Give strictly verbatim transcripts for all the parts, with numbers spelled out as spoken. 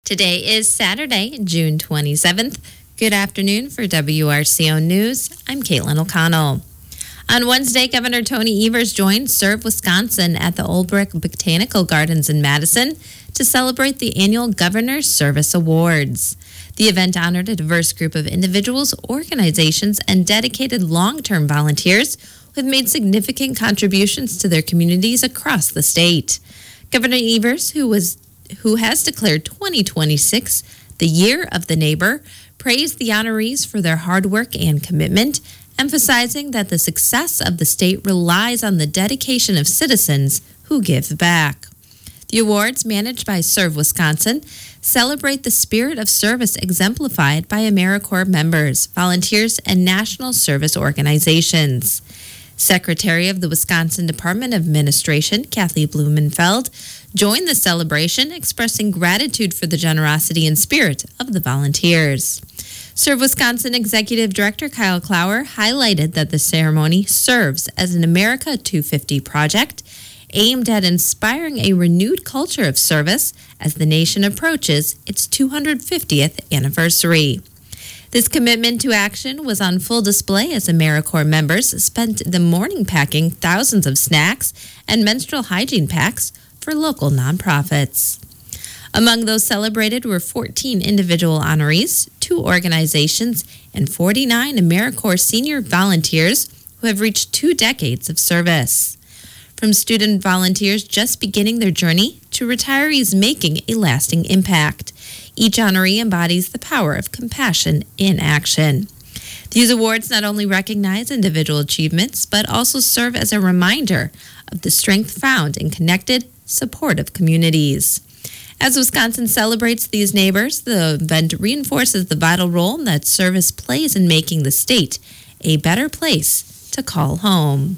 Today is Saturday, June twenty-seventh. Good afternoon for W R C O News. I'm Caitlin O'Connell. On Wednesday, Governor Tony Evers joined Serve Wisconsin at the Old Brick Botanical Gardens in Madison to celebrate the annual Governor's Service Awards. The event honored a diverse group of individuals, organizations, and dedicated long-term volunteers who have made significant contributions to their communities across the state. Governor Evers, who was who has declared twenty twenty-six the Year of the Neighbor, praised the honorees for their hard work and commitment, emphasizing that the success of the state relies on the dedication of citizens who give back. The awards, managed by Serve Wisconsin, celebrate the spirit of service exemplified by AmeriCorps members, volunteers, and national service organizations. Secretary of the Wisconsin Department of Administration, Kathleen Blumenfeld, joined the celebration, expressing gratitude for the generosity and spirit of the volunteers. Serve Wisconsin Executive Director Kyle Clower highlighted that the ceremony serves as an America two fifty project aimed at inspiring a renewed culture of service as the nation approaches its two hundred fiftieth anniversary. This commitment to action was on full display as AmeriCorps members spent the morning packing thousands of snacks and menstrual hygiene packs for local nonprofits. Among those celebrated were fourteen individual honorees, two organizations, and forty-nine AmeriCorps senior volunteers who have reached two decades of service. From student volunteers just beginning their journey to retirees making a lasting impact, each honoree embodies the power of compassion in action. These awards not only recognize individual achievements, but also serve as a reminder of the strength found in connected, supportive communities. As Wisconsin celebrates these neighbors, the event reinforces the vital role that service plays in making the state a better place to call home.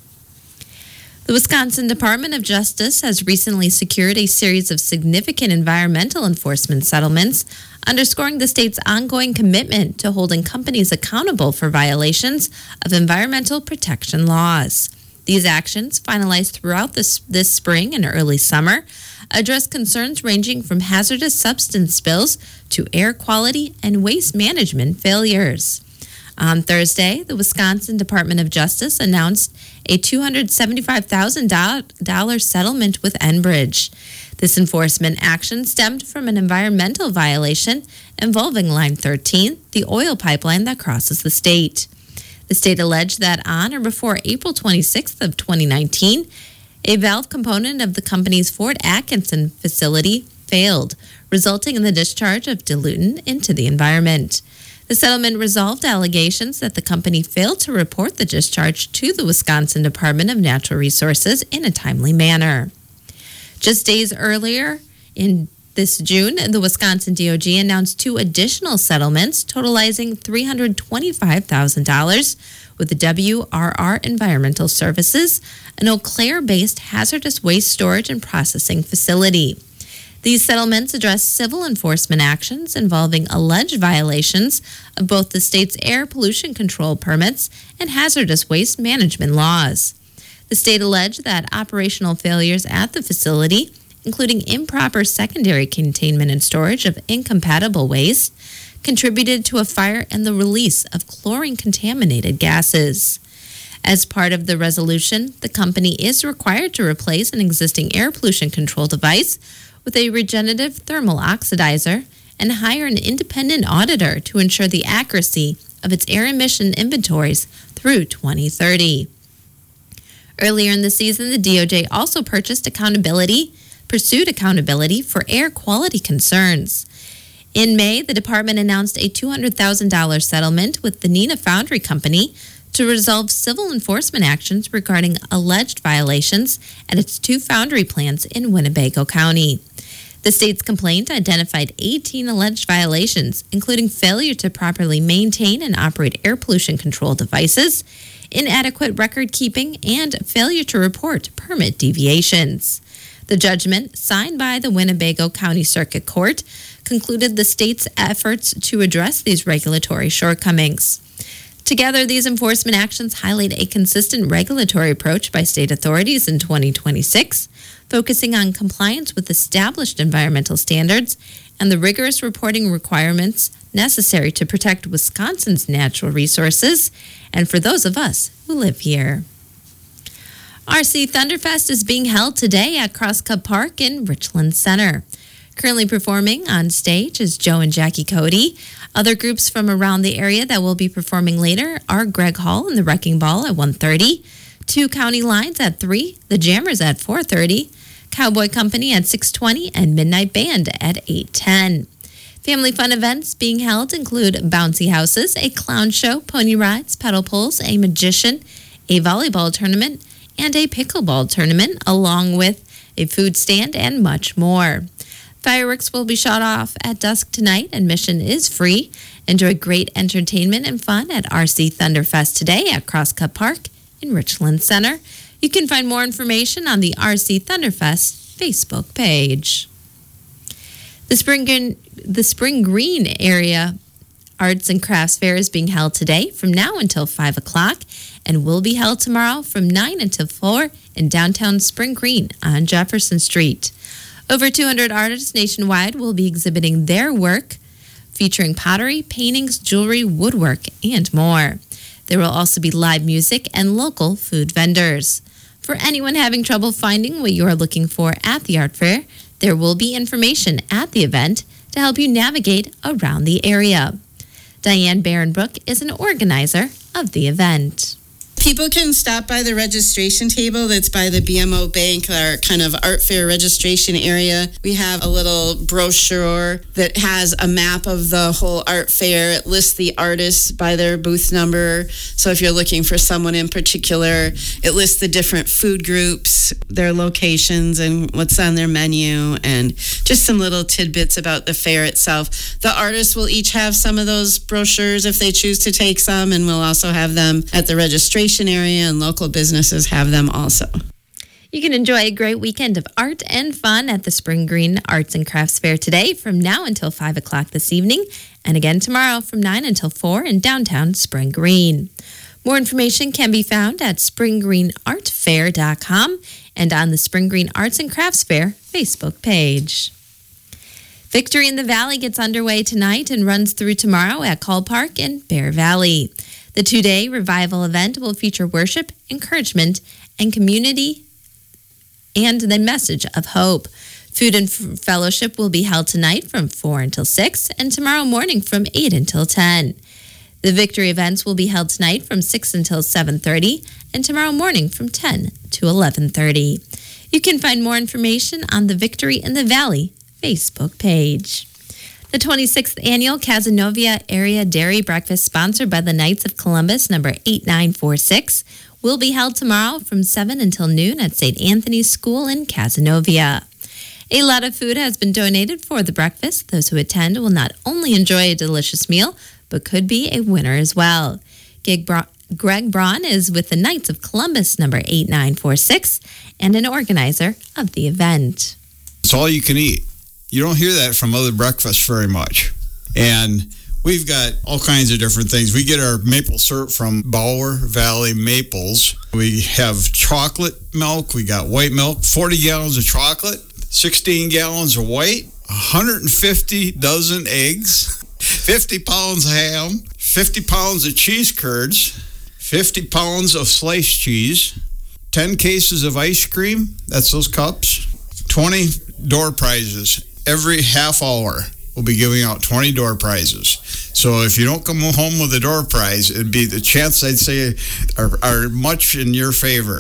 The Wisconsin Department of Justice has recently secured a series of significant environmental enforcement settlements, underscoring the state's ongoing commitment to holding companies accountable for violations of environmental protection laws. These actions, finalized throughout this, this spring and early summer, address concerns ranging from hazardous substance spills to air quality and waste management failures. On Thursday, the Wisconsin Department of Justice announced a two hundred seventy-five thousand dollars settlement with Enbridge. This enforcement action stemmed from an environmental violation involving Line thirteen, the oil pipeline that crosses the state. The state alleged that on or before April twenty-sixth of twenty nineteen, a valve component of the company's Fort Atkinson facility failed, resulting in the discharge of diluent into the environment. The settlement resolved allegations that the company failed to report the discharge to the Wisconsin Department of Natural Resources in a timely manner. Just days earlier, in this June, the Wisconsin D O G announced two additional settlements totalizing three hundred twenty-five thousand dollars with the W R R Environmental Services, an Eau Claire-based hazardous waste storage and processing facility. These settlements address civil enforcement actions involving alleged violations of both the state's air pollution control permits and hazardous waste management laws. The state alleged that operational failures at the facility, including improper secondary containment and storage of incompatible waste, contributed to a fire and the release of chlorine-contaminated gases. As part of the resolution, the company is required to replace an existing air pollution control device with a regenerative thermal oxidizer and hire an independent auditor to ensure the accuracy of its air emission inventories through twenty thirty. Earlier in the season, the D O J also purchased accountability, pursued accountability for air quality concerns. In May, the department announced a two hundred thousand dollars settlement with the Neenah Foundry Company to resolve civil enforcement actions regarding alleged violations at its two foundry plants in Winnebago County. The state's complaint identified eighteen alleged violations, including failure to properly maintain and operate air pollution control devices, inadequate record keeping, and failure to report permit deviations. The judgment, signed by the Winnebago County Circuit Court, concluded the state's efforts to address these regulatory shortcomings. Together, these enforcement actions highlight a consistent regulatory approach by state authorities in twenty twenty-six, focusing on compliance with established environmental standards and the rigorous reporting requirements necessary to protect Wisconsin's natural resources and for those of us who live here. R C Thunderfest is being held today at Cross Cup Park in Richland Center. Currently performing on stage is Joe and Jackie Cody. Other groups from around the area that will be performing later are Greg Hall and the Wrecking Ball at one thirty, Two County Lines at three, The Jammers at four thirty, Cowboy Company at six twenty, and Midnight Band at eight ten. Family fun events being held include bouncy houses, a clown show, pony rides, pedal pulls, a magician, a volleyball tournament, and a pickleball tournament, along with a food stand and much more. Fireworks will be shot off at dusk tonight. Admission is free. Enjoy great entertainment and fun at R C Thunderfest today at Cross Cup Park in Richland Center. You can find more information on the R C Thunderfest Facebook page. The Spring, the Spring Green Area Arts and Crafts Fair is being held today from now until five o'clock and will be held tomorrow from nine until four in downtown Spring Green on Jefferson Street. Over two hundred artists nationwide will be exhibiting their work, featuring pottery, paintings, jewelry, woodwork, and more. There will also be live music and local food vendors. For anyone having trouble finding what you are looking for at the art fair, there will be information at the event to help you navigate around the area. Diane Barronbrook is an organizer of the event. People can stop by the registration table that's by the B M O Bank, our kind of art fair registration area. We have a little brochure that has a map of the whole art fair. It lists the artists by their booth number. So if you're looking for someone in particular, it lists the different food groups, their locations, and what's on their menu, and just some little tidbits about the fair itself. The artists will each have some of those brochures if they choose to take some, and we'll also have them at the registration area, and local businesses have them also. You can enjoy a great weekend of art and fun at the Spring Green Arts and Crafts Fair today from now until five o'clock this evening, and again tomorrow from nine until four in downtown Spring Green. More information can be found at spring green art fair dot com and on the Spring Green Arts and Crafts Fair Facebook page. Victory in the Valley gets underway tonight and runs through tomorrow at Call Park in Bear Valley. The two-day revival event will feature worship, encouragement, and community, and the message of hope. Food and f- fellowship will be held tonight from four until six, and tomorrow morning from eight until ten. The Victory events will be held tonight from six until seven thirty, and tomorrow morning from ten to eleven thirty. You can find more information on the Victory in the Valley Facebook page. The twenty-sixth Annual Cazenovia Area Dairy Breakfast, sponsored by the Knights of Columbus, number eight nine four six, will be held tomorrow from seven until noon at Saint Anthony's School in Cazenovia. A lot of food has been donated for the breakfast. Those who attend will not only enjoy a delicious meal, but could be a winner as well. Greg Braun is with the Knights of Columbus, number eight nine four six, and an organizer of the event. It's all you can eat. You don't hear that from other breakfasts very much. And we've got all kinds of different things. We get our maple syrup from Bower Valley Maples. We have chocolate milk. We got white milk, forty gallons of chocolate, sixteen gallons of white, one hundred fifty dozen eggs, fifty pounds of ham, fifty pounds of cheese curds, fifty pounds of sliced cheese, ten cases of ice cream, that's those cups, twenty door prizes. Every half hour, we'll be giving out twenty door prizes. So if you don't come home with a door prize, it'd be the chance, I'd say, are, are much in your favor.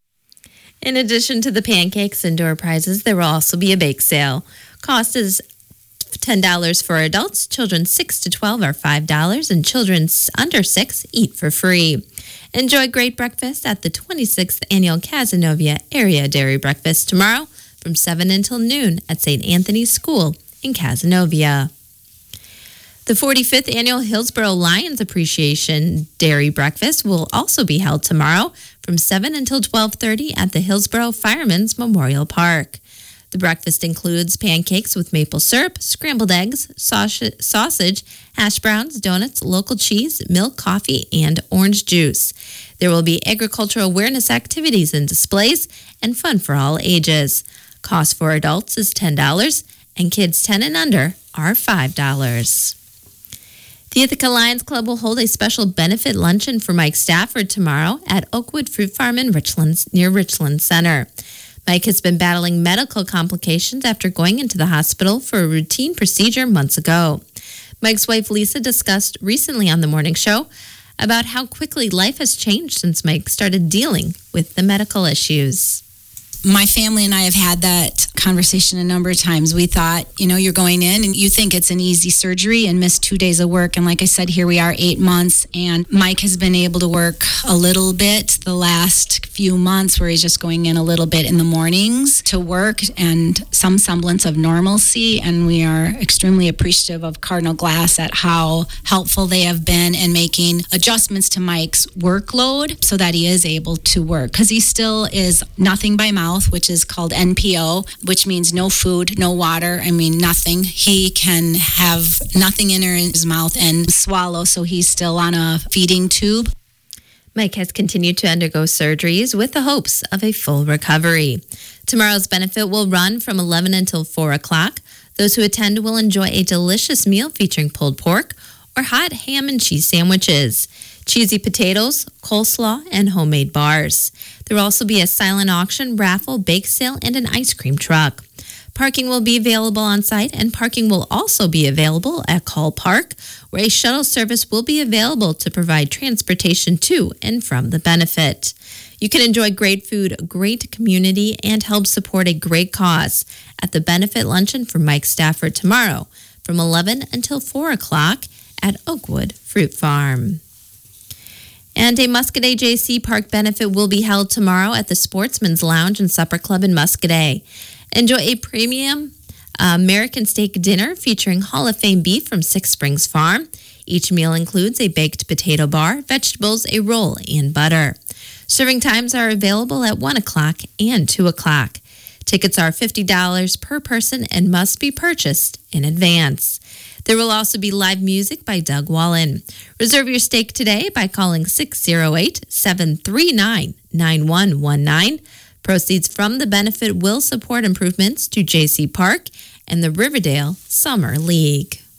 In addition to the pancakes and door prizes, there will also be a bake sale. Cost is ten dollars for adults. Children six to twelve are five dollars, and children under six eat for free. Enjoy great breakfast at the twenty-sixth Annual Cazenovia Area Dairy Breakfast tomorrow from seven until noon at Saint Anthony's School in Cazenovia. The forty-fifth Annual Hillsboro Lions Appreciation Dairy Breakfast will also be held tomorrow from seven until twelve thirty at the Hillsboro Firemen's Memorial Park. The breakfast includes pancakes with maple syrup, scrambled eggs, sausage, hash browns, donuts, local cheese, milk, coffee, and orange juice. There will be agricultural awareness activities and displays and fun for all ages. Cost for adults is ten dollars, and kids ten and under are five dollars. The Ithaca Lions Club will hold a special benefit luncheon for Mike Stafford tomorrow at Oakwood Fruit Farm in Richland, near Richland Center. Mike has been battling medical complications after going into the hospital for a routine procedure months ago. Mike's wife Lisa discussed recently on the morning show about how quickly life has changed since Mike started dealing with the medical issues. My family and I have had that conversation a number of times. We thought, you know, you're going in and you think it's an easy surgery and miss two days of work. And like I said, here we are eight months and Mike has been able to work a little bit the last few months where he's just going in a little bit in the mornings to work and some semblance of normalcy. And we are extremely appreciative of Cardinal Glass at how helpful they have been in making adjustments to Mike's workload so that he is able to work, because he still is nothing by mouth, which is called N P O, which means no food, no water. I mean, nothing. He can have nothing in his mouth and swallow, so he's still on a feeding tube. Mike has continued to undergo surgeries with the hopes of a full recovery. Tomorrow's benefit will run from eleven until four o'clock. Those who attend will enjoy a delicious meal featuring pulled pork or hot ham and cheese sandwiches, cheesy potatoes, coleslaw, and homemade bars. There will also be a silent auction, raffle, bake sale, and an ice cream truck. Parking will be available on site, and parking will also be available at Call Park, where a shuttle service will be available to provide transportation to and from the benefit. You can enjoy great food, great community, and help support a great cause at the benefit luncheon for Mike Stafford tomorrow from eleven until four o'clock at Oakwood Fruit Farm. And a Muscadet J C Park benefit will be held tomorrow at the Sportsman's Lounge and Supper Club in Muscadet. Enjoy a premium uh, American steak dinner featuring Hall of Fame beef from Six Springs Farm. Each meal includes a baked potato bar, vegetables, a roll, and butter. Serving times are available at one o'clock and two o'clock. Tickets are fifty dollars per person and must be purchased in advance. There will also be live music by Doug Wallen. Reserve your steak today by calling six oh eight, seven three nine, nine one one nine. Proceeds from the benefit will support improvements to J C Park and the Riverdale Summer League.